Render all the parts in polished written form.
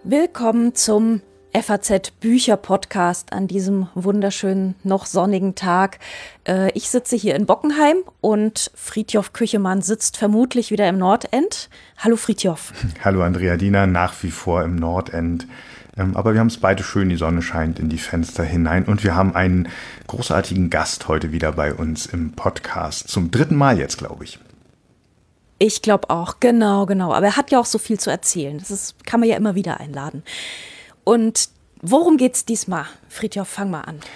Willkommen zum FAZ Bücher Podcast an diesem wunderschönen, noch sonnigen Tag. Ich sitze hier in Bockenheim und Fridtjof Küchemann sitzt vermutlich wieder im Nordend. Hallo Fridtjof. Hallo Andrea Diener, nach wie vor im Nordend. Aber wir haben es beide schön, die Sonne scheint in die Fenster hinein und wir haben einen großartigen Gast heute wieder bei uns im Podcast. Zum 3. Mal jetzt, glaube ich. Ich glaube auch, genau. Aber er hat ja auch so viel zu erzählen. Kann man ja immer wieder einladen. Und worum geht's diesmal? Fridtjof, fang mal an.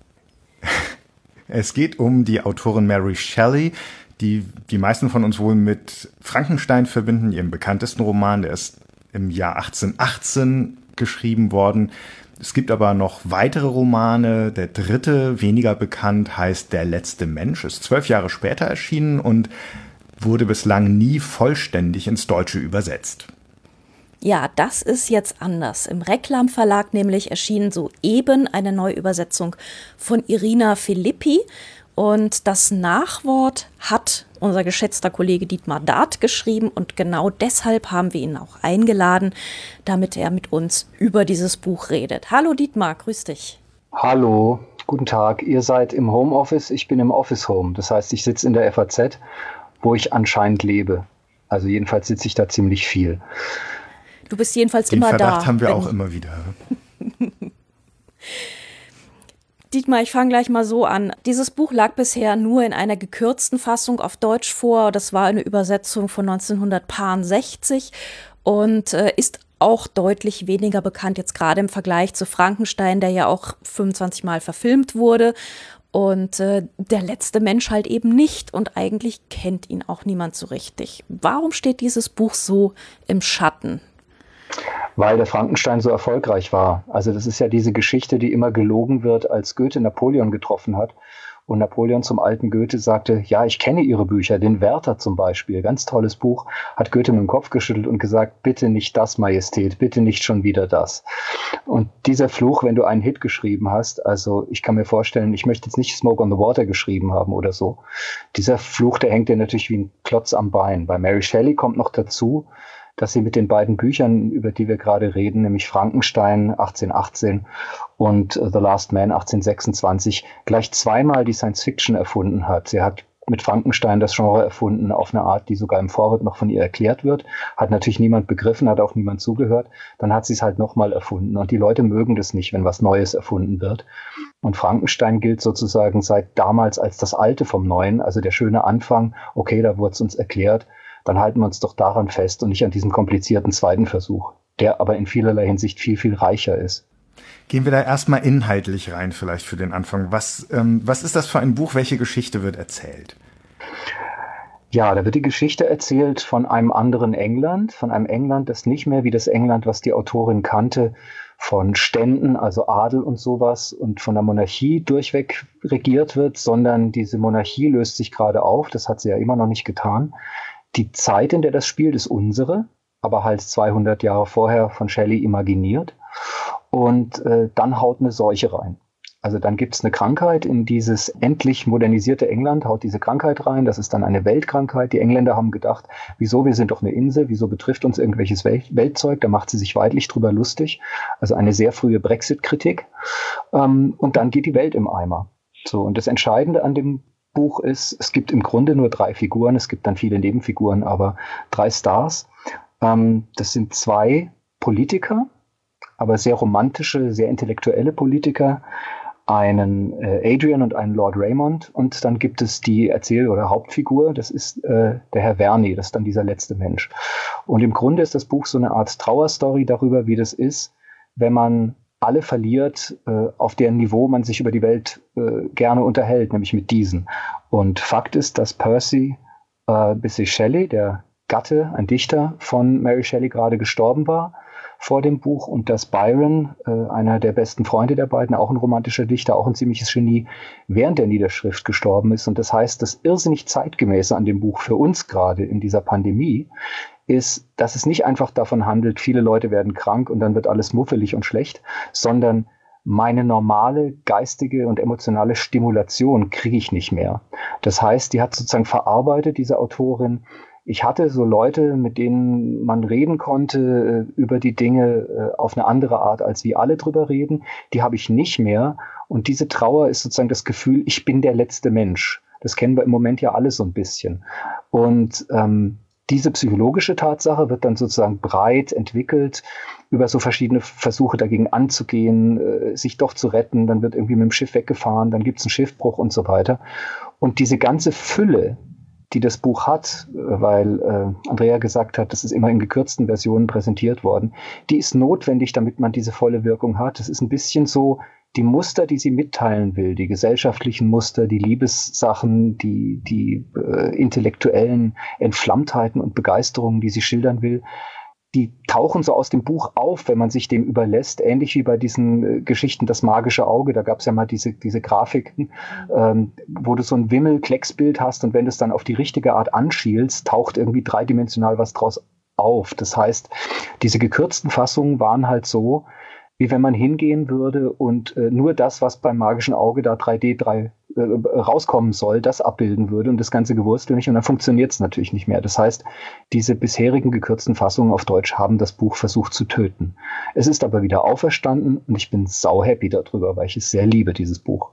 Es geht um die Autorin Mary Shelley, die meisten von uns wohl mit Frankenstein verbinden, ihrem bekanntesten Roman. Der ist im Jahr 1818 geschrieben worden. Es gibt aber noch weitere Romane. Der 3., weniger bekannt, heißt Der letzte Mensch, ist 12 Jahre später erschienen und wurde bislang nie vollständig ins Deutsche übersetzt. Ja, das ist jetzt anders. Im Reklam Verlag nämlich erschien soeben eine Neuübersetzung von Irina Filippi. Und das Nachwort hat unser geschätzter Kollege Dietmar Dart geschrieben. Und genau deshalb haben wir ihn auch eingeladen, damit er mit uns über dieses Buch redet. Hallo Dietmar, grüß dich. Hallo, guten Tag. Ihr seid im Homeoffice, ich bin im Office Home. Das heißt, ich sitze in der FAZ, wo ich anscheinend lebe. Also jedenfalls sitze ich da ziemlich viel. Du bist jedenfalls immer da. Den Verdacht haben wir auch immer wieder. Dietmar, ich fange gleich mal so an. Dieses Buch lag bisher nur in einer gekürzten Fassung auf Deutsch vor. Das war eine Übersetzung von 1960 und ist auch deutlich weniger bekannt, jetzt gerade im Vergleich zu Frankenstein, der ja auch 25 Mal verfilmt wurde. Und der letzte Mensch halt eben nicht. Und eigentlich kennt ihn auch niemand so richtig. Warum steht dieses Buch so im Schatten? Weil der Frankenstein so erfolgreich war. Also das ist ja diese Geschichte, die immer gelogen wird, als Goethe Napoleon getroffen hat. Und Napoleon zum alten Goethe sagte, ja, ich kenne Ihre Bücher, den Werther zum Beispiel, ganz tolles Buch, hat Goethe mit dem Kopf geschüttelt und gesagt, bitte nicht das, Majestät, bitte nicht schon wieder das. Und dieser Fluch, wenn du einen Hit geschrieben hast, also ich kann mir vorstellen, ich möchte jetzt nicht Smoke on the Water geschrieben haben oder so, dieser Fluch, der hängt dir natürlich wie ein Klotz am Bein. Bei Mary Shelley kommt noch dazu, dass sie mit den beiden Büchern, über die wir gerade reden, nämlich Frankenstein 1818 und The Last Man 1826, gleich zweimal die Science-Fiction erfunden hat. Sie hat mit Frankenstein das Genre erfunden auf eine Art, die sogar im Vorwort noch von ihr erklärt wird. Hat natürlich niemand begriffen, hat auch niemand zugehört. Dann hat sie es halt nochmal erfunden. Und die Leute mögen das nicht, wenn was Neues erfunden wird. Und Frankenstein gilt sozusagen seit damals als das Alte vom Neuen, also der schöne Anfang. Okay, da wurde es uns erklärt. Dann halten wir uns doch daran fest und nicht an diesem komplizierten zweiten Versuch, der aber in vielerlei Hinsicht viel, viel reicher ist. Gehen wir da erstmal inhaltlich rein vielleicht für den Anfang. Was ist das für ein Buch? Welche Geschichte wird erzählt? Ja, da wird die Geschichte erzählt von einem anderen England, von einem England, das nicht mehr wie das England, was die Autorin kannte, von Ständen, also Adel und sowas und von der Monarchie durchweg regiert wird, sondern diese Monarchie löst sich gerade auf, das hat sie ja immer noch nicht getan. Die Zeit, in der das spielt, ist unsere, aber halt 200 Jahre vorher von Shelley imaginiert. Und dann haut eine Seuche rein. Also dann gibt es eine Krankheit in dieses endlich modernisierte England, haut diese Krankheit rein. Das ist dann eine Weltkrankheit. Die Engländer haben gedacht, wieso, wir sind doch eine Insel, wieso betrifft uns irgendwelches Weltzeug? Da macht sie sich weidlich drüber lustig. Also eine sehr frühe Brexit-Kritik. Und dann geht die Welt im Eimer. So, und das Entscheidende an dem Buch ist, es gibt im Grunde nur 3 Figuren, es gibt dann viele Nebenfiguren, aber 3 Stars. Das sind 2 Politiker, aber sehr romantische, sehr intellektuelle Politiker, einen Adrian und einen Lord Raymond, und dann gibt es die oder Hauptfigur, das ist der Herr Verney, das ist dann dieser letzte Mensch. Und im Grunde ist das Buch so eine Art Trauerstory darüber, wie das ist, wenn man alle verliert, auf deren Niveau man sich über die Welt gerne unterhält, nämlich mit diesen. Und Fakt ist, dass Percy Bysshe Shelley, der Gatte, ein Dichter von Mary Shelley, gerade gestorben war vor dem Buch, und dass Byron, einer der besten Freunde der beiden, auch ein romantischer Dichter, auch ein ziemliches Genie, während der Niederschrift gestorben ist. Und das heißt, das irrsinnig Zeitgemäße an dem Buch für uns gerade in dieser Pandemie ist, dass es nicht einfach davon handelt, viele Leute werden krank und dann wird alles muffelig und schlecht, sondern meine normale geistige und emotionale Stimulation kriege ich nicht mehr. Das heißt, die hat sozusagen verarbeitet, diese Autorin, Ich hatte so Leute, mit denen man reden konnte über die Dinge auf eine andere Art, als wie alle drüber reden. Die habe ich nicht mehr. Und diese Trauer ist sozusagen das Gefühl, ich bin der letzte Mensch. Das kennen wir im Moment ja alle so ein bisschen. Und diese psychologische Tatsache wird dann sozusagen breit entwickelt über so verschiedene Versuche dagegen anzugehen, sich doch zu retten. Dann wird irgendwie mit dem Schiff weggefahren, dann gibt es einen Schiffbruch und so weiter. Und diese ganze Fülle, die das Buch hat, weil Andrea gesagt hat, das ist immer in gekürzten Versionen präsentiert worden, die ist notwendig, damit man diese volle Wirkung hat. Das ist ein bisschen so die Muster, die sie mitteilen will, die gesellschaftlichen Muster, die Liebessachen, die intellektuellen Entflammtheiten und Begeisterungen, die sie schildern will, die tauchen so aus dem Buch auf, wenn man sich dem überlässt, ähnlich wie bei diesen Geschichten Das magische Auge. Da gab es ja mal diese Grafiken, wo du so ein Wimmel-Klecksbild hast und wenn du es dann auf die richtige Art anschielst, taucht irgendwie dreidimensional was draus auf. Das heißt, diese gekürzten Fassungen waren halt so, wie wenn man hingehen würde und nur das, was beim magischen Auge da 3D rauskommen soll, das abbilden würde und das ganze Gewurstel nicht. Und dann funktioniert es natürlich nicht mehr. Das heißt, diese bisherigen gekürzten Fassungen auf Deutsch haben das Buch versucht zu töten. Es ist aber wieder auferstanden und ich bin sauhappy darüber, weil ich es sehr liebe, dieses Buch.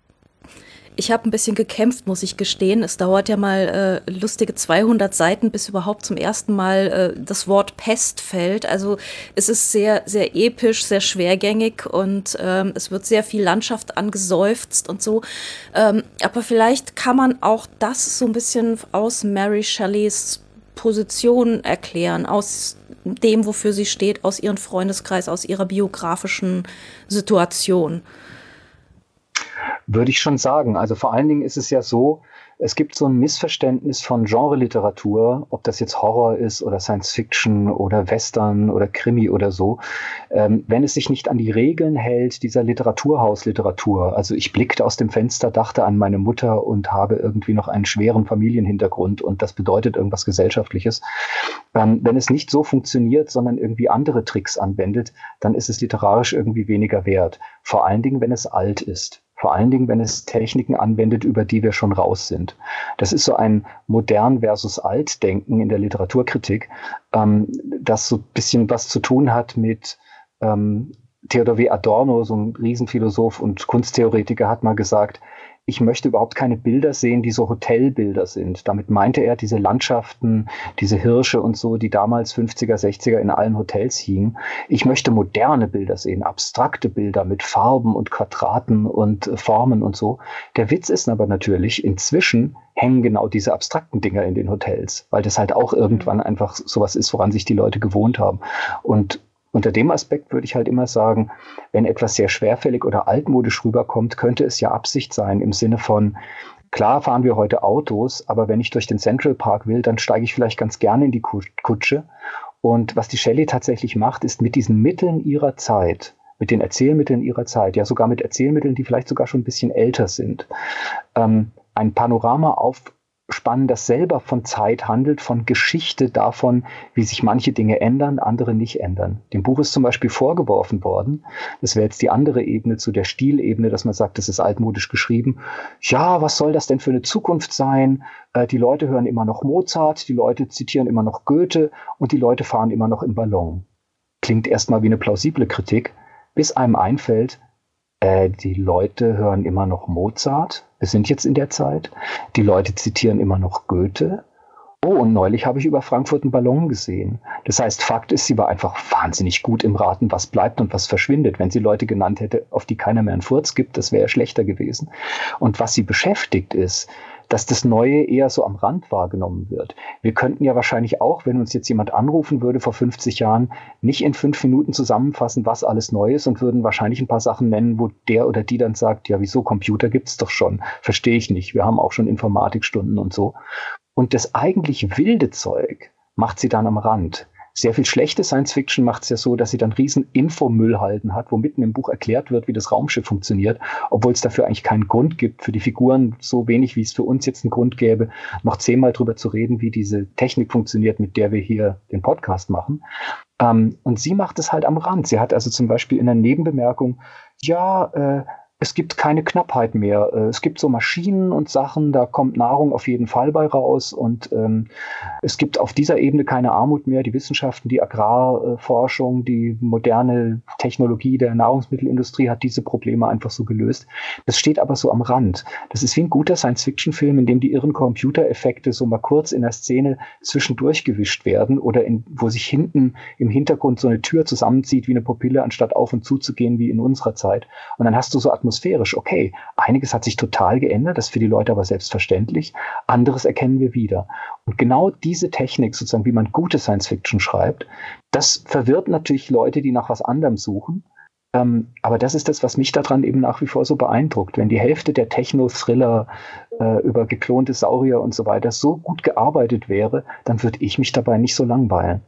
Ich habe ein bisschen gekämpft, muss ich gestehen. Es dauert ja mal lustige 200 Seiten, bis überhaupt zum ersten Mal das Wort Pest fällt. Also es ist sehr, sehr episch, sehr schwergängig und es wird sehr viel Landschaft angeseufzt und so. Aber vielleicht kann man auch das so ein bisschen aus Mary Shelleys Position erklären, aus dem, wofür sie steht, aus ihrem Freundeskreis, aus ihrer biografischen Situation. Würde ich schon sagen. Also vor allen Dingen ist es ja so, es gibt so ein Missverständnis von Genre-Literatur, ob das jetzt Horror ist oder Science-Fiction oder Western oder Krimi oder so, wenn es sich nicht an die Regeln hält dieser Literaturhausliteratur. Also ich blickte aus dem Fenster, dachte an meine Mutter und habe irgendwie noch einen schweren Familienhintergrund und das bedeutet irgendwas Gesellschaftliches. Wenn es nicht so funktioniert, sondern irgendwie andere Tricks anwendet, dann ist es literarisch irgendwie weniger wert. Vor allen Dingen, wenn es alt ist. Vor allen Dingen, wenn es Techniken anwendet, über die wir schon raus sind. Das ist so ein modern versus alt Denken in der Literaturkritik, das so ein bisschen was zu tun hat mit Theodor W. Adorno, so ein Riesenphilosoph und Kunsttheoretiker, hat mal gesagt, ich möchte überhaupt keine Bilder sehen, die so Hotelbilder sind. Damit meinte er diese Landschaften, diese Hirsche und so, die damals 50er, 60er in allen Hotels hingen. Ich möchte moderne Bilder sehen, abstrakte Bilder mit Farben und Quadraten und Formen und so. Der Witz ist aber natürlich, inzwischen hängen genau diese abstrakten Dinger in den Hotels, weil das halt auch irgendwann einfach sowas ist, woran sich die Leute gewohnt haben. Und unter dem Aspekt würde ich halt immer sagen, wenn etwas sehr schwerfällig oder altmodisch rüberkommt, könnte es ja Absicht sein im Sinne von, klar fahren wir heute Autos, aber wenn ich durch den Central Park will, dann steige ich vielleicht ganz gerne in die Kutsche. Und was die Shelley tatsächlich macht, ist mit diesen Mitteln ihrer Zeit, mit den Erzählmitteln ihrer Zeit, ja sogar mit Erzählmitteln, die vielleicht sogar schon ein bisschen älter sind, ein Panorama aufspannen, das selber von Zeit handelt, von Geschichte davon, wie sich manche Dinge ändern, andere nicht ändern. Dem Buch ist zum Beispiel vorgeworfen worden, das wäre jetzt die andere Ebene zu der Stilebene, dass man sagt, das ist altmodisch geschrieben. Ja, was soll das denn für eine Zukunft sein? Die Leute hören immer noch Mozart, die Leute zitieren immer noch Goethe und die Leute fahren immer noch im Ballon. Klingt erstmal wie eine plausible Kritik, bis einem einfällt, die Leute hören immer noch Mozart. Wir sind jetzt in der Zeit. Die Leute zitieren immer noch Goethe. Oh, und neulich habe ich über Frankfurt einen Ballon gesehen. Das heißt, Fakt ist, sie war einfach wahnsinnig gut im Raten, was bleibt und was verschwindet. Wenn sie Leute genannt hätte, auf die keiner mehr einen Furz gibt, das wäre schlechter gewesen. Und was sie beschäftigt ist, dass das Neue eher so am Rand wahrgenommen wird. Wir könnten ja wahrscheinlich auch, wenn uns jetzt jemand anrufen würde vor 50 Jahren, nicht in 5 Minuten zusammenfassen, was alles neu ist und würden wahrscheinlich ein paar Sachen nennen, wo der oder die dann sagt, ja, wieso, Computer gibt's doch schon, verstehe ich nicht, wir haben auch schon Informatikstunden und so. Und das eigentlich wilde Zeug macht sie dann am Rand. Sehr viel schlechte Science-Fiction macht es ja so, dass sie dann riesen Infomüllhalden hat, wo mitten im Buch erklärt wird, wie das Raumschiff funktioniert, obwohl es dafür eigentlich keinen Grund gibt, für die Figuren so wenig, wie es für uns jetzt einen Grund gäbe, noch 10-mal drüber zu reden, wie diese Technik funktioniert, mit der wir hier den Podcast machen. Und sie macht es halt am Rand. Sie hat also zum Beispiel in der Nebenbemerkung, ja, Es gibt keine Knappheit mehr. Es gibt so Maschinen und Sachen, da kommt Nahrung auf jeden Fall bei raus und es gibt auf dieser Ebene keine Armut mehr. Die Wissenschaften, die Agrarforschung, die moderne Technologie der Nahrungsmittelindustrie hat diese Probleme einfach so gelöst. Das steht aber so am Rand. Das ist wie ein guter Science-Fiction-Film, in dem die irren Computereffekte so mal kurz in der Szene zwischendurch gewischt werden oder wo sich hinten im Hintergrund so eine Tür zusammenzieht wie eine Pupille, anstatt auf und zu zu gehen wie in unserer Zeit. Und dann hast du so atmosphärisch, okay, einiges hat sich total geändert, das ist für die Leute aber selbstverständlich, anderes erkennen wir wieder. Und genau diese Technik, sozusagen, wie man gute Science-Fiction schreibt, das verwirrt natürlich Leute, die nach was anderem suchen. Aber das ist das, was mich daran eben nach wie vor so beeindruckt. Wenn die Hälfte der Techno-Thriller über geklonte Saurier und so weiter so gut gearbeitet wäre, dann würde ich mich dabei nicht so langweilen.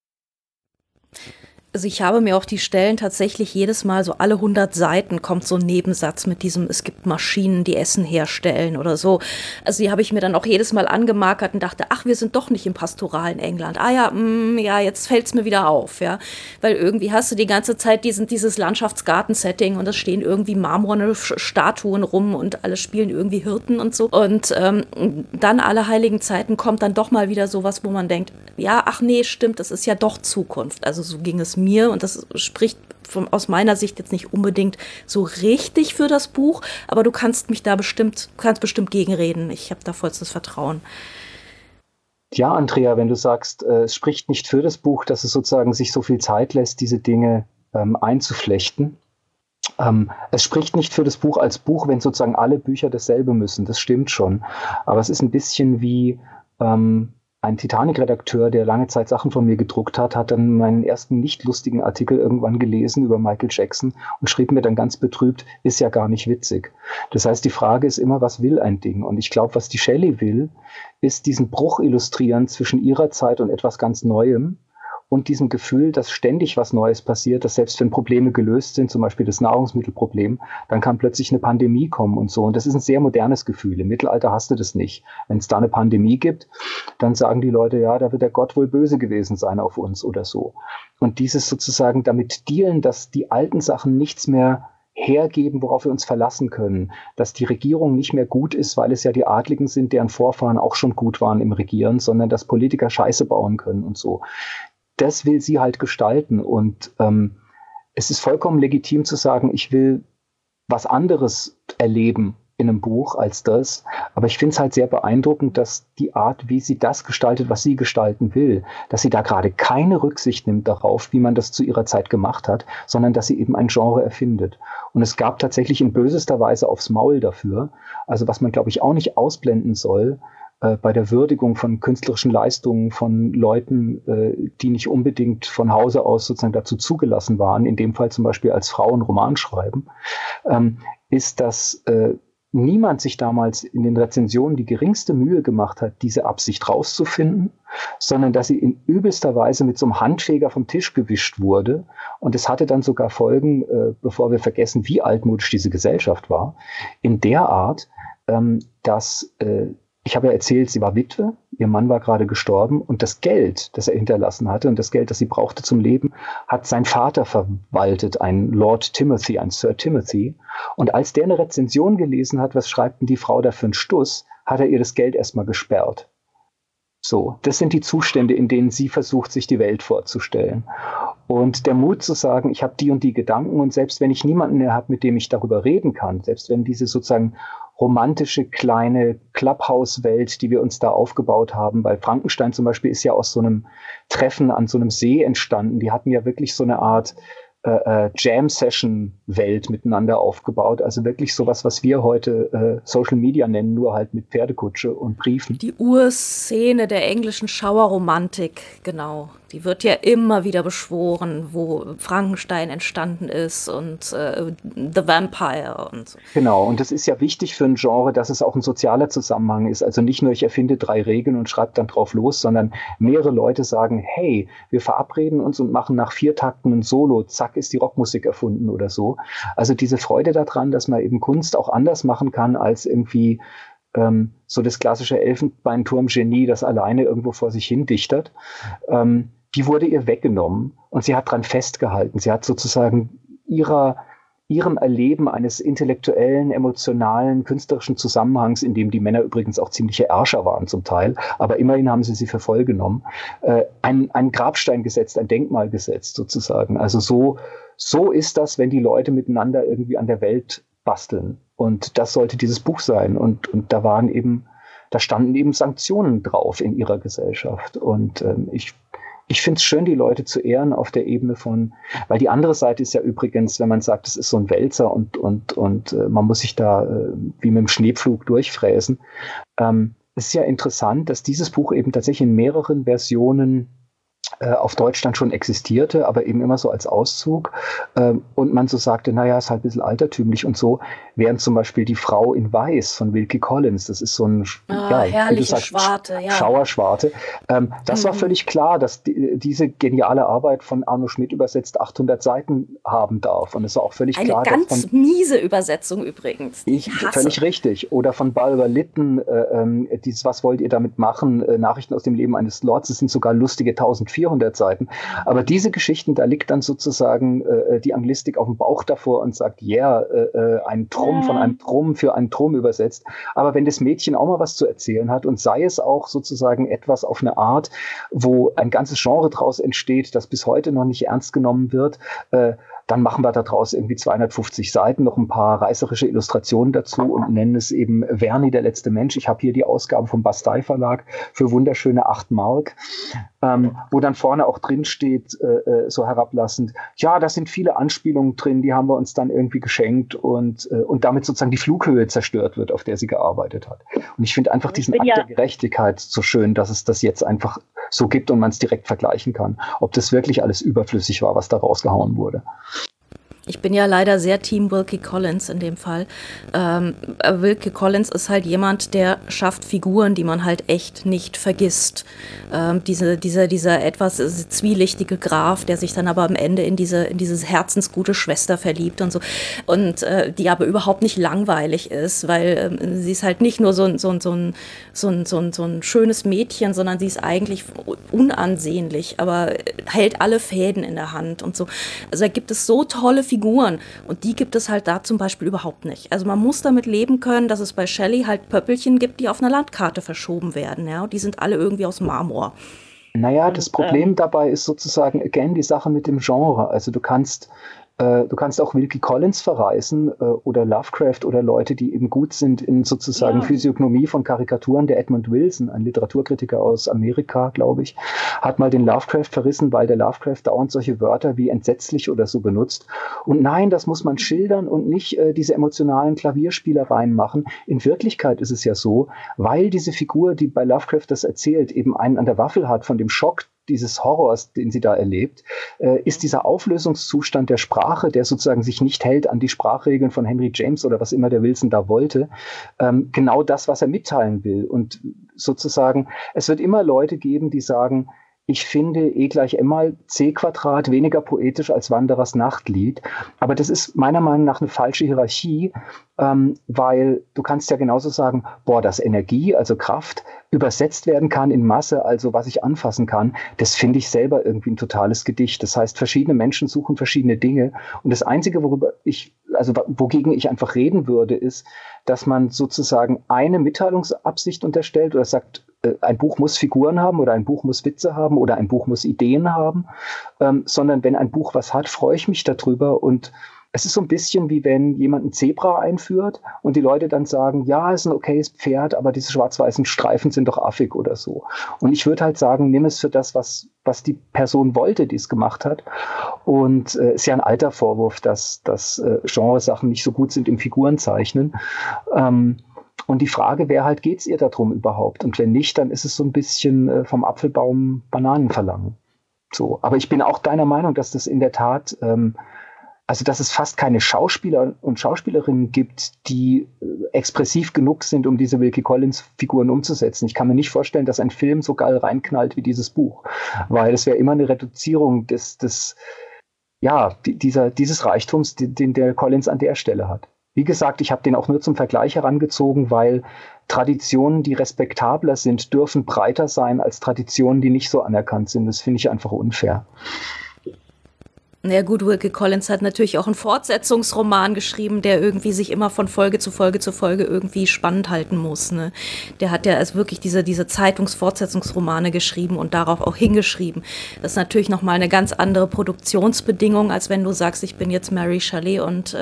Also ich habe mir auch die Stellen tatsächlich jedes Mal so alle 100 Seiten kommt so ein Nebensatz mit diesem, es gibt Maschinen, die Essen herstellen oder so. Also die habe ich mir dann auch jedes Mal angemarkert und dachte, ach, wir sind doch nicht im pastoralen England. Ah ja, ja, jetzt fällt's mir wieder auf, ja. Weil irgendwie hast du die ganze Zeit dieses Landschaftsgarten-Setting und es stehen irgendwie marmorne Statuen rum und alle spielen irgendwie Hirten und so. Und dann alle heiligen Zeiten kommt dann doch mal wieder sowas, wo man denkt, ja, ach nee, stimmt, das ist ja doch Zukunft. Also so ging es mir und das spricht aus meiner Sicht jetzt nicht unbedingt so richtig für das Buch, aber du kannst bestimmt gegenreden. Ich habe da vollstes Vertrauen. Ja, Andrea, wenn du sagst, es spricht nicht für das Buch, dass es sozusagen sich so viel Zeit lässt, diese Dinge einzuflechten. Es spricht nicht für das Buch als Buch, wenn sozusagen alle Bücher dasselbe müssen. Das stimmt schon. Aber es ist ein bisschen wie ein Titanic-Redakteur, der lange Zeit Sachen von mir gedruckt hat, hat dann meinen ersten nicht lustigen Artikel irgendwann gelesen über Michael Jackson und schrieb mir dann ganz betrübt, ist ja gar nicht witzig. Das heißt, die Frage ist immer, was will ein Ding? Und ich glaube, was die Shelley will, ist diesen Bruch illustrieren zwischen ihrer Zeit und etwas ganz Neuem und diesem Gefühl, dass ständig was Neues passiert, dass selbst wenn Probleme gelöst sind, zum Beispiel das Nahrungsmittelproblem, dann kann plötzlich eine Pandemie kommen und so. Und das ist ein sehr modernes Gefühl. Im Mittelalter hast du das nicht. Wenn es da eine Pandemie gibt, dann sagen die Leute, ja, da wird der Gott wohl böse gewesen sein auf uns oder so. Und dieses sozusagen damit dealen, dass die alten Sachen nichts mehr hergeben, worauf wir uns verlassen können, dass die Regierung nicht mehr gut ist, weil es ja die Adligen sind, deren Vorfahren auch schon gut waren im Regieren, sondern dass Politiker Scheiße bauen können und so. Das will sie halt gestalten und es ist vollkommen legitim zu sagen, ich will was anderes erleben in einem Buch als das, aber ich finde es halt sehr beeindruckend, dass die Art, wie sie das gestaltet, was sie gestalten will, dass sie da gerade keine Rücksicht nimmt darauf, wie man das zu ihrer Zeit gemacht hat, sondern dass sie eben ein Genre erfindet. Und es gab tatsächlich in bösester Weise aufs Maul dafür, also was man, glaube ich, auch nicht ausblenden soll, bei der Würdigung von künstlerischen Leistungen von Leuten, die nicht unbedingt von Hause aus sozusagen dazu zugelassen waren, in dem Fall zum Beispiel als Frauen Roman schreiben, ist, dass niemand sich damals in den Rezensionen die geringste Mühe gemacht hat, diese Absicht rauszufinden, sondern dass sie in übelster Weise mit so einem Handfeger vom Tisch gewischt wurde. Und es hatte dann sogar Folgen, bevor wir vergessen, wie altmodisch diese Gesellschaft war, in der Art, dass ich habe ja erzählt, sie war Witwe, ihr Mann war gerade gestorben und das Geld, das er hinterlassen hatte und das Geld, das sie brauchte zum Leben, hat sein Vater verwaltet, ein Lord Timothy, ein Sir Timothy. Und als der eine Rezension gelesen hat, was schreibt denn die Frau da für einen Stuss, hat er ihr das Geld erstmal gesperrt. So, das sind die Zustände, in denen sie versucht, sich die Welt vorzustellen. Und der Mut zu sagen, ich habe die und die Gedanken und selbst wenn ich niemanden mehr habe, mit dem ich darüber reden kann, selbst wenn diese sozusagen romantische kleine Clubhouse-Welt, die wir uns da aufgebaut haben, weil Frankenstein zum Beispiel ist ja aus so einem Treffen an so einem See entstanden. Die hatten ja wirklich so eine Art Jam-Session-Welt miteinander aufgebaut. Also wirklich sowas, was wir heute Social Media nennen, nur halt mit Pferdekutsche und Briefen. Die Urszene der englischen Schauerromantik, genau. Die wird ja immer wieder beschworen, wo Frankenstein entstanden ist und The Vampire und so. Genau, und das ist ja wichtig für ein Genre, dass es auch ein sozialer Zusammenhang ist. Also nicht nur, ich erfinde 3 Regeln und schreibe dann drauf los, sondern mehrere Leute sagen, hey, wir verabreden uns und machen nach 4 Takten ein Solo, zack, ist die Rockmusik erfunden oder so. Also diese Freude daran, dass man eben Kunst auch anders machen kann als irgendwie so das klassische Elfenbeinturm-Genie, das alleine irgendwo vor sich hin dichtert, die wurde ihr weggenommen und sie hat dran festgehalten. Sie hat sozusagen ihrer ihrem Erleben eines intellektuellen, emotionalen, künstlerischen Zusammenhangs, in dem die Männer übrigens auch ziemliche Ärscher waren zum Teil, aber immerhin haben sie für voll genommen, einen Grabstein gesetzt, ein Denkmal gesetzt sozusagen. Also so ist das, wenn die Leute miteinander irgendwie an der Welt basteln. Und das sollte dieses Buch sein. Und da standen eben Sanktionen drauf in ihrer Gesellschaft. Und ich finde es schön, die Leute zu ehren auf der Ebene von, weil die andere Seite ist ja übrigens, wenn man sagt, es ist so ein Wälzer und man muss sich da wie mit dem Schneepflug durchfräsen. Es ist ja interessant, dass dieses Buch eben tatsächlich in mehreren Versionen auf Deutsch dann schon existierte, aber eben immer so als Auszug. Und man so sagte, naja, ist halt ein bisschen altertümlich und so. Während zum Beispiel Die Frau in Weiß von Wilkie Collins, das ist so ein herrliche Schwarte, Schauerschwarte. Das war völlig klar, dass diese geniale Arbeit von Arno Schmidt übersetzt 800 Seiten haben darf. Und es war auch völlig klar. Eine ganz miese Übersetzung übrigens. Ich hasse. Völlig richtig. Oder von Barbara Lytton, dieses Was wollt ihr damit machen? Nachrichten aus dem Leben eines Lords. Das sind sogar lustige 1400 Seiten. Aber diese Geschichten, da liegt dann sozusagen die Anglistik auf dem Bauch davor und sagt, ein Trumm von einem Trumm für einen Trumm übersetzt. Aber wenn das Mädchen auch mal was zu erzählen hat und sei es auch sozusagen etwas auf eine Art, wo ein ganzes Genre draus entsteht, das bis heute noch nicht ernst genommen wird, dann machen wir da draus irgendwie 250 Seiten, noch ein paar reißerische Illustrationen dazu und nennen es eben Verni, der letzte Mensch. Ich habe hier die Ausgabe vom Bastei Verlag für wunderschöne 8 Mark, wo dann vorne auch drin steht, so herablassend, ja, da sind viele Anspielungen drin, die haben wir uns dann irgendwie geschenkt und damit sozusagen die Flughöhe zerstört wird, auf der sie gearbeitet hat. Und ich finde einfach diesen Akt der Gerechtigkeit so schön, dass es das jetzt einfach so gibt und man es direkt vergleichen kann, ob das wirklich alles überflüssig war, was da rausgehauen wurde. Ich bin ja leider sehr Team Wilkie Collins in dem Fall. Wilkie Collins ist halt jemand, der schafft Figuren, die man halt echt nicht vergisst. Dieser etwas zwielichtige Graf, der sich dann aber am Ende in diese herzensgute Schwester verliebt und so. Und die aber überhaupt nicht langweilig ist, weil sie ist halt nicht nur so ein schönes Mädchen, sondern sie ist eigentlich unansehnlich, aber hält alle Fäden in der Hand und so. Also da gibt es so tolle Figuren und die gibt es halt da zum Beispiel überhaupt nicht. Also man muss damit leben können, dass es bei Shelley halt Pöppelchen gibt, die auf einer Landkarte verschoben werden, ja, und die sind alle irgendwie aus Marmor. Naja, das Problem dabei ist sozusagen, again, die Sache mit dem Genre. Also du kannst auch Wilkie Collins verreisen oder Lovecraft oder Leute, die eben gut sind in sozusagen Physiognomie von Karikaturen. Der Edmund Wilson, ein Literaturkritiker aus Amerika, glaube ich, hat mal den Lovecraft verrissen, weil der Lovecraft dauernd solche Wörter wie entsetzlich oder so benutzt. Und nein, das muss man schildern und nicht diese emotionalen Klavierspielereien machen. In Wirklichkeit ist es ja so, weil diese Figur, die bei Lovecraft das erzählt, eben einen an der Waffel hat von dem Schock dieses Horrors, den sie da erlebt, ist dieser Auflösungszustand der Sprache, der sozusagen sich nicht hält an die Sprachregeln von Henry James oder was immer der Wilson da wollte, genau das, was er mitteilen will. Und sozusagen, es wird immer Leute geben, die sagen, ich finde E = M mal C² weniger poetisch als Wanderers Nachtlied. Aber das ist meiner Meinung nach eine falsche Hierarchie, weil du kannst ja genauso sagen, dass Energie, also Kraft, übersetzt werden kann in Masse, also was ich anfassen kann, das finde ich selber irgendwie ein totales Gedicht. Das heißt, verschiedene Menschen suchen verschiedene Dinge. Und das Einzige, wogegen ich einfach reden würde, ist, dass man sozusagen eine Mitteilungsabsicht unterstellt oder sagt, ein Buch muss Figuren haben oder ein Buch muss Witze haben oder ein Buch muss Ideen haben, sondern wenn ein Buch was hat, freue ich mich darüber. Und es ist so ein bisschen wie wenn jemand ein Zebra einführt und die Leute dann sagen, ja, ist ein okayes Pferd, aber diese schwarz-weißen Streifen sind doch affig oder so. Und ich würde halt sagen, nimm es für das, was die Person wollte, die es gemacht hat. Und ist ja ein alter Vorwurf, dass Genresachen nicht so gut sind im Figurenzeichnen. Und die Frage wäre halt, geht's ihr darum überhaupt? Und wenn nicht, dann ist es so ein bisschen vom Apfelbaum Bananen verlangen. So. Aber ich bin auch deiner Meinung, dass das in der Tat, dass es fast keine Schauspieler und Schauspielerinnen gibt, die expressiv genug sind, um diese Wilkie Collins-Figuren umzusetzen. Ich kann mir nicht vorstellen, dass ein Film so geil reinknallt wie dieses Buch. Weil es wäre immer eine Reduzierung dieses Reichtums, den der Collins an der Stelle hat. Wie gesagt, ich habe den auch nur zum Vergleich herangezogen, weil Traditionen, die respektabler sind, dürfen breiter sein als Traditionen, die nicht so anerkannt sind. Das finde ich einfach unfair. Ja gut, Wilkie Collins hat natürlich auch einen Fortsetzungsroman geschrieben, der irgendwie sich immer von Folge zu Folge zu Folge irgendwie spannend halten muss. Ne? Der hat ja also wirklich diese Zeitungsfortsetzungsromane geschrieben und darauf auch hingeschrieben. Das ist natürlich nochmal eine ganz andere Produktionsbedingung, als wenn du sagst, ich bin jetzt Mary Shelley und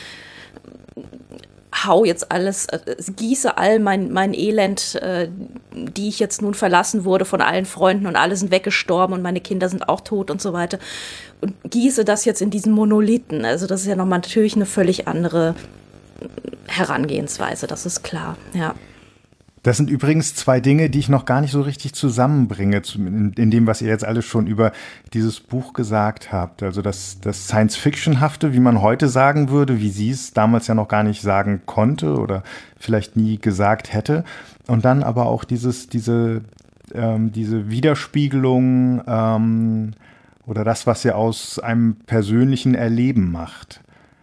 hau jetzt alles, gieße all mein Elend, die ich jetzt nun verlassen wurde von allen Freunden und alle sind weggestorben und meine Kinder sind auch tot und so weiter und gieße das jetzt in diesen Monolithen. Also das ist ja nochmal natürlich eine völlig andere Herangehensweise, das ist klar, ja. Das sind übrigens zwei Dinge, die ich noch gar nicht so richtig zusammenbringe, in dem, was ihr jetzt alles schon über dieses Buch gesagt habt. Also das Science-Fiction-hafte, wie man heute sagen würde, wie sie es damals ja noch gar nicht sagen konnte oder vielleicht nie gesagt hätte. Und dann aber auch diese Widerspiegelung oder das, was ihr aus einem persönlichen Erleben macht.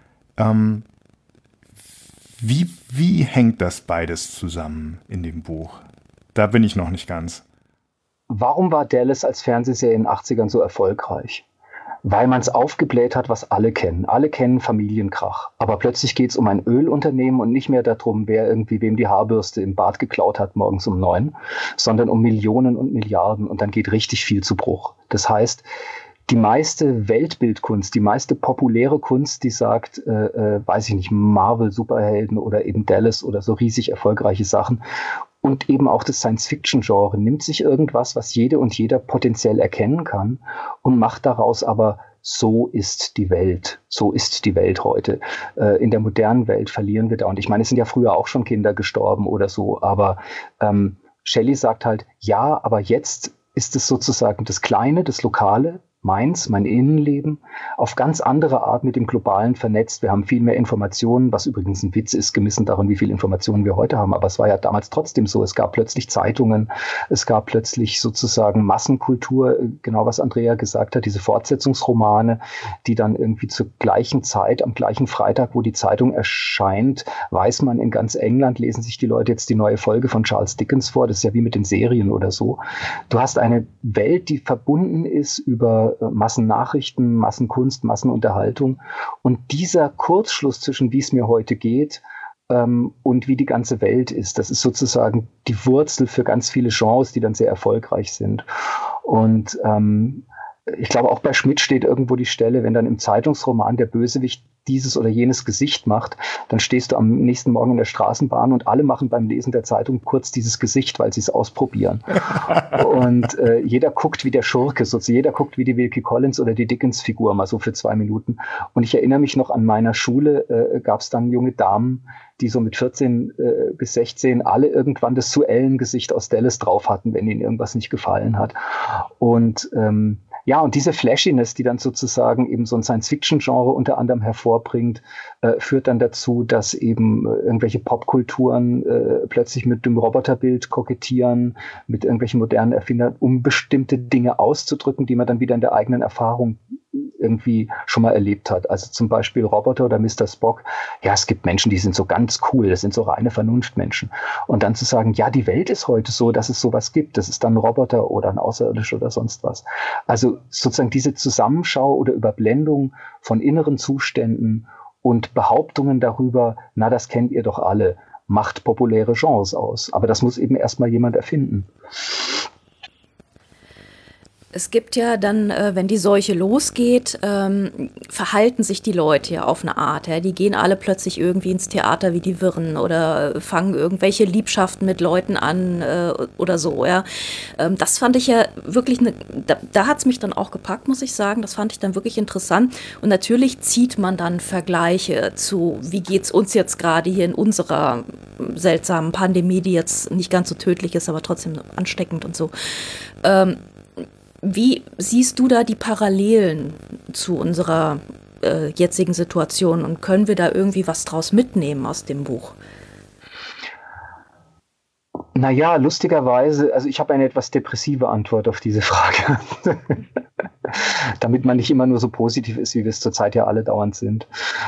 Wie hängt das beides zusammen in dem Buch? Da bin ich noch nicht ganz. Warum war Dallas als Fernsehserie in den 80ern so erfolgreich? Weil man es aufgebläht hat, was alle kennen. Alle kennen Familienkrach. Aber plötzlich geht es um ein Ölunternehmen und nicht mehr darum, wem die Haarbürste im Bad geklaut hat morgens um 9, sondern um Millionen und Milliarden. Und dann geht richtig viel zu Bruch. Das heißt, die meiste Weltbildkunst, die meiste populäre Kunst, die sagt, weiß ich nicht, Marvel, Superhelden oder eben Dallas oder so riesig erfolgreiche Sachen und eben auch das Science-Fiction-Genre nimmt sich irgendwas, was jede und jeder potenziell erkennen kann und macht daraus aber, so ist die Welt heute. In der modernen Welt verlieren wir da. Und ich meine, es sind ja früher auch schon Kinder gestorben oder so, aber Shelley sagt halt, ja, aber jetzt ist es sozusagen das Kleine, das Lokale, mein Innenleben, auf ganz andere Art mit dem Globalen vernetzt. Wir haben viel mehr Informationen, was übrigens ein Witz ist, gemessen daran, wie viele Informationen wir heute haben. Aber es war ja damals trotzdem so. Es gab plötzlich Zeitungen, es gab plötzlich sozusagen Massenkultur, genau was Andrea gesagt hat, diese Fortsetzungsromane, die dann irgendwie zur gleichen Zeit, am gleichen Freitag, wo die Zeitung erscheint, weiß man, in ganz England lesen sich die Leute jetzt die neue Folge von Charles Dickens vor. Das ist ja wie mit den Serien oder so. Du hast eine Welt, die verbunden ist über Massennachrichten, Massenkunst, Massenunterhaltung. Und dieser Kurzschluss zwischen wie es mir heute geht und wie die ganze Welt ist, das ist sozusagen die Wurzel für ganz viele Genres, die dann sehr erfolgreich sind. Und ich glaube, auch bei Schmidt steht irgendwo die Stelle, wenn dann im Zeitungsroman der Bösewicht dieses oder jenes Gesicht macht, dann stehst du am nächsten Morgen in der Straßenbahn und alle machen beim Lesen der Zeitung kurz dieses Gesicht, weil sie es ausprobieren. Und jeder guckt wie der Schurke, sozusagen. Jeder guckt wie die Wilkie Collins oder die Dickens-Figur, mal so für 2 Minuten. Und ich erinnere mich noch, an meiner Schule gab es dann junge Damen, die so mit 14 bis 16 alle irgendwann das Sue-Ellen-Gesicht aus Dallas drauf hatten, wenn ihnen irgendwas nicht gefallen hat. Und ja, und diese Flashiness, die dann sozusagen eben so ein Science-Fiction-Genre unter anderem hervorbringt, führt dann dazu, dass eben irgendwelche Popkulturen plötzlich mit dem Roboterbild kokettieren, mit irgendwelchen modernen Erfindern, um bestimmte Dinge auszudrücken, die man dann wieder in der eigenen Erfahrung irgendwie schon mal erlebt hat. Also zum Beispiel Roboter oder Mr. Spock. Ja, es gibt Menschen, die sind so ganz cool, das sind so reine Vernunftmenschen. Und dann zu sagen, ja, die Welt ist heute so, dass es sowas gibt. Das ist dann ein Roboter oder ein Außerirdischer oder sonst was. Also sozusagen diese Zusammenschau oder Überblendung von inneren Zuständen und Behauptungen darüber, na, das kennt ihr doch alle, macht populäre Genres aus. Aber das muss eben erstmal jemand erfinden. Es gibt ja dann, wenn die Seuche losgeht, verhalten sich die Leute ja auf eine Art. Ja? Die gehen alle plötzlich irgendwie ins Theater wie die Wirren oder fangen irgendwelche Liebschaften mit Leuten an oder so. Ja? Das fand ich ja wirklich, da hat es mich dann auch gepackt, muss ich sagen. Das fand ich dann wirklich interessant. Und natürlich zieht man dann Vergleiche zu, wie geht's uns jetzt gerade hier in unserer seltsamen Pandemie, die jetzt nicht ganz so tödlich ist, aber trotzdem ansteckend und so. Wie siehst du da die Parallelen zu unserer jetzigen Situation und können wir da irgendwie was draus mitnehmen aus dem Buch? Naja, lustigerweise, also ich habe eine etwas depressive Antwort auf diese Frage, damit man nicht immer nur so positiv ist, wie wir es zurzeit ja alle dauernd sind.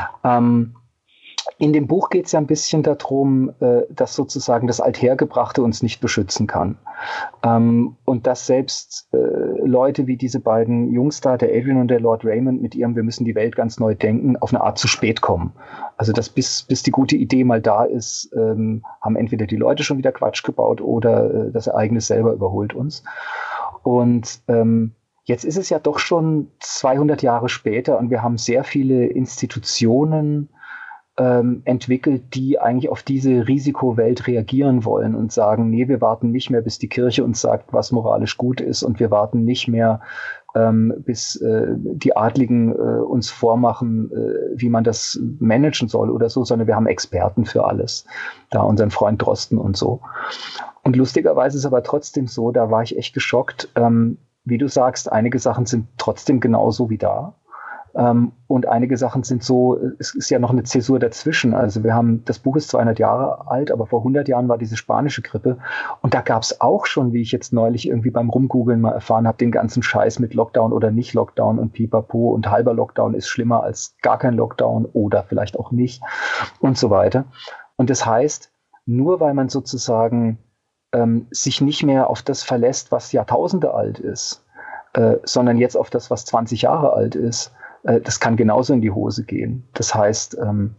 In dem Buch geht es ja ein bisschen darum, dass sozusagen das Althergebrachte uns nicht beschützen kann. Und dass selbst Leute wie diese beiden Jungs da, der Adrian und der Lord Raymond, mit ihrem Wir müssen die Welt ganz neu denken, auf eine Art zu spät kommen. Also dass bis die gute Idee mal da ist, haben entweder die Leute schon wieder Quatsch gebaut oder das Ereignis selber überholt uns. Und jetzt ist es ja doch schon 200 Jahre später und wir haben sehr viele Institutionen entwickelt, die eigentlich auf diese Risikowelt reagieren wollen und sagen, nee, wir warten nicht mehr, bis die Kirche uns sagt, was moralisch gut ist, und wir warten nicht mehr, bis die Adligen uns vormachen, wie man das managen soll oder so, sondern wir haben Experten für alles. Da unseren Freund Drosten und so. Und lustigerweise ist aber trotzdem so, da war ich echt geschockt, wie du sagst, einige Sachen sind trotzdem genauso wie da. Und einige Sachen sind so, es ist ja noch eine Zäsur dazwischen. Also das Buch ist 200 Jahre alt, aber vor 100 Jahren war diese spanische Grippe. Und da gab es auch schon, wie ich jetzt neulich irgendwie beim Rumgoogeln mal erfahren habe, den ganzen Scheiß mit Lockdown oder nicht Lockdown und Pipapo und halber Lockdown ist schlimmer als gar kein Lockdown oder vielleicht auch nicht und so weiter. Und das heißt, nur weil man sozusagen sich nicht mehr auf das verlässt, was Jahrtausende alt ist, sondern jetzt auf das, was 20 Jahre alt ist, das kann genauso in die Hose gehen. Das heißt,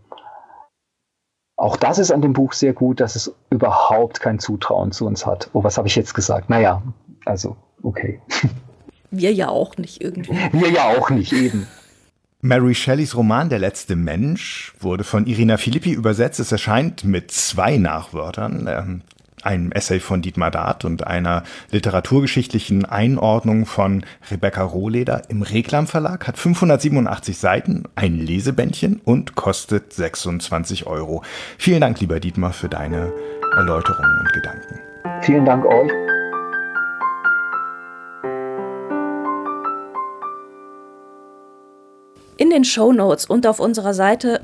auch das ist an dem Buch sehr gut, dass es überhaupt kein Zutrauen zu uns hat. Oh, was habe ich jetzt gesagt? Naja, also, okay. Wir ja auch nicht irgendwie. Wir ja auch nicht, eben. Mary Shelleys Roman Der letzte Mensch wurde von Irina Filippi übersetzt. Es erscheint mit 2 Nachwörtern. Einem Essay von Dietmar Dart und einer literaturgeschichtlichen Einordnung von Rebecca Rohleder im Reklam Verlag, hat 587 Seiten, ein Lesebändchen und kostet 26 €. Vielen Dank, lieber Dietmar, für deine Erläuterungen und Gedanken. Vielen Dank euch. In den Shownotes und auf unserer Seite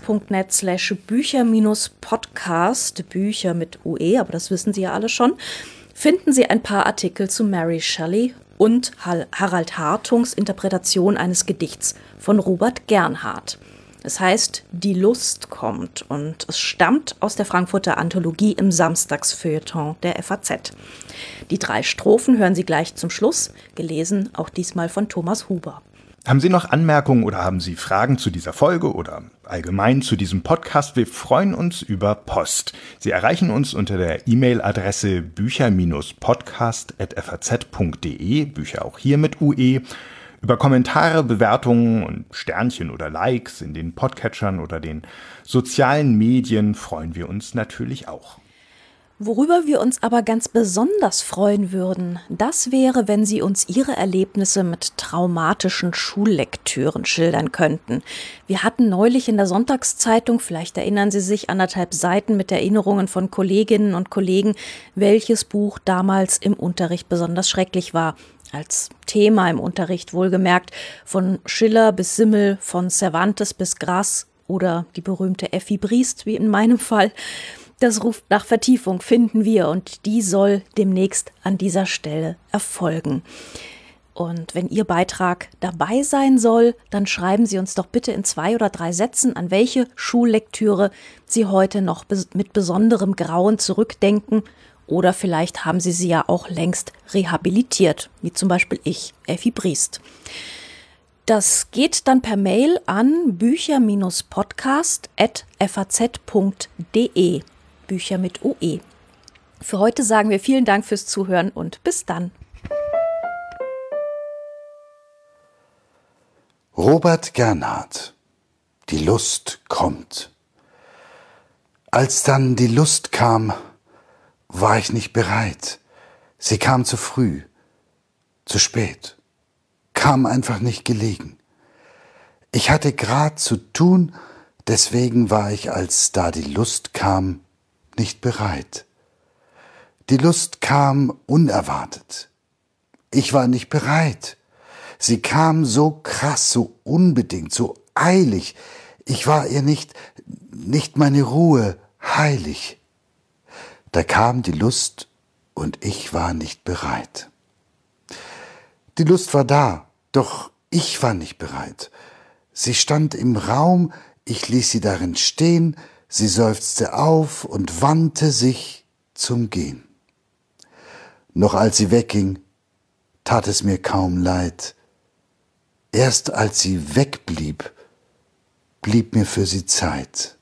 faz.net/Bücher-Podcast, Bücher mit UE, aber das wissen Sie ja alle schon, finden Sie ein paar Artikel zu Mary Shelley und Harald Hartungs Interpretation eines Gedichts von Robert Gernhardt. Es heißt Die Lust kommt und es stammt aus der Frankfurter Anthologie im Samstagsfeuilleton der FAZ. Die 3 Strophen hören Sie gleich zum Schluss, gelesen auch diesmal von Thomas Huber. Haben Sie noch Anmerkungen oder haben Sie Fragen zu dieser Folge oder allgemein zu diesem Podcast? Wir freuen uns über Post. Sie erreichen uns unter der E-Mail-Adresse bücher-podcast@faz.de, Bücher auch hier mit UE. Über Kommentare, Bewertungen und Sternchen oder Likes in den Podcatchern oder den sozialen Medien freuen wir uns natürlich auch. Worüber wir uns aber ganz besonders freuen würden, das wäre, wenn Sie uns Ihre Erlebnisse mit traumatischen Schullektüren schildern könnten. Wir hatten neulich in der Sonntagszeitung, vielleicht erinnern Sie sich, 1,5 Seiten mit Erinnerungen von Kolleginnen und Kollegen, welches Buch damals im Unterricht besonders schrecklich war. Als Thema im Unterricht wohlgemerkt, von Schiller bis Simmel, von Cervantes bis Grass oder die berühmte Effi Briest, wie in meinem Fall. Das ruft nach Vertiefung, finden wir, und die soll demnächst an dieser Stelle erfolgen. Und wenn Ihr Beitrag dabei sein soll, dann schreiben Sie uns doch bitte in 2 oder 3 Sätzen, an welche Schullektüre Sie heute noch mit besonderem Grauen zurückdenken. Oder vielleicht haben Sie sie ja auch längst rehabilitiert, wie zum Beispiel ich, Effi Briest. Das geht dann per Mail an bücher-podcast@faz.de. Bücher mit UE. Für heute sagen wir vielen Dank fürs Zuhören und bis dann. Robert Gernhardt. Die Lust kommt. Als dann die Lust kam, war ich nicht bereit. Sie kam zu früh, zu spät, kam einfach nicht gelegen. Ich hatte grad zu tun, deswegen war ich, als da die Lust kam, nicht bereit. Die Lust kam unerwartet. Ich war nicht bereit. Sie kam so krass, so unbedingt, so eilig. Ich war ihr nicht meine Ruhe heilig. Da kam die Lust und ich war nicht bereit. Die Lust war da, doch ich war nicht bereit. Sie stand im Raum, ich ließ sie darin stehen, sie seufzte auf und wandte sich zum Gehen. Noch als sie wegging, tat es mir kaum leid. Erst als sie wegblieb, blieb mir für sie Zeit.